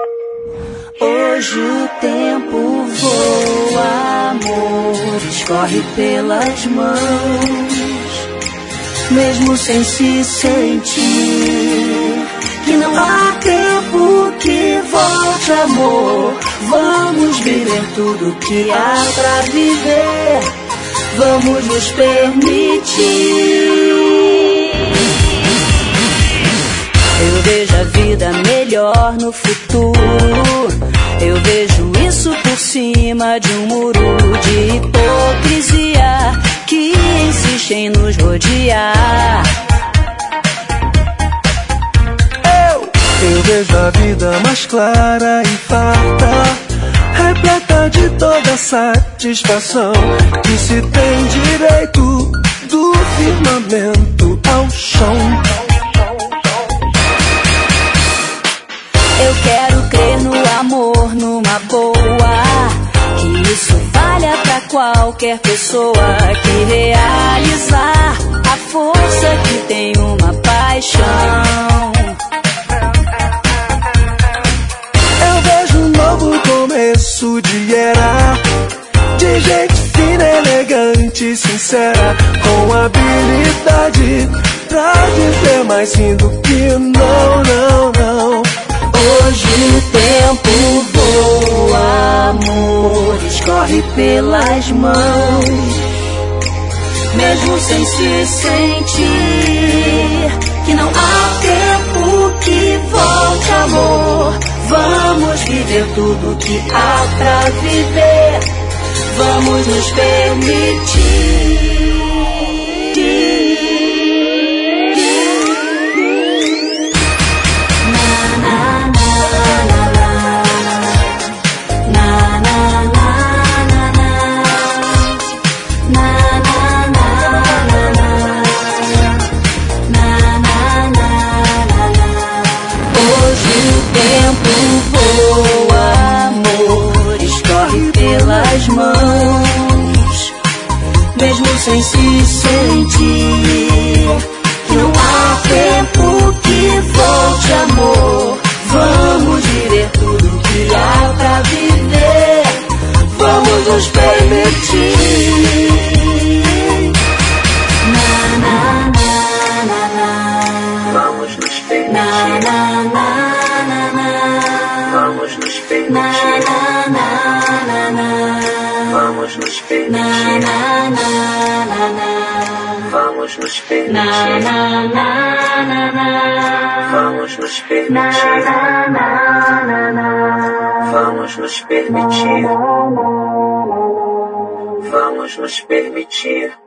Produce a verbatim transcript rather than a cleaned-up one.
Hoje o tempo voa, amor, escorre pelas mãos, mesmo sem se sentir que não há tempo que volte, amor. Vamos viver tudo que há pra viver, vamos nos permitir. Eu vejo a vida melhor no futuro, eu vejo isso por cima de um muro de hipocrisia que insiste em nos rodear. Eu, eu vejo a vida mais clara e farta, repleta de toda satisfação que se tem direito do firmamento ao chão. Eu quero crer no amor, numa boa, que isso valha pra qualquer pessoa que realizar a força que tem uma paixão. Eu vejo um novo começo de era, de gente fina, elegante, sincera, com habilidade pra viver mais lindo que não, não, não. Hoje o tempo voa, amor, escorre pelas mãos, mesmo sem se sentir que não há tempo que volte, amor. Vamos viver tudo que há pra viver, vamos nos permitir. Mãos, mesmo sem se sentir que não há tempo que volte, amor. Vamos viver tudo que há pra viver, vamos nos permitir. Na, na, na, na, na. Vamos nos permitir. Na, na, na, na, na. Vamos nos permitir. Na, na, na, na, na. Vamos nos permitir. Na, na, na, na, na. Vamos nos permitir. Na, na, na, na, na. Vamos nos permitir. Na, na, na, na. Vamos nos permitir. Vamos nos permitir.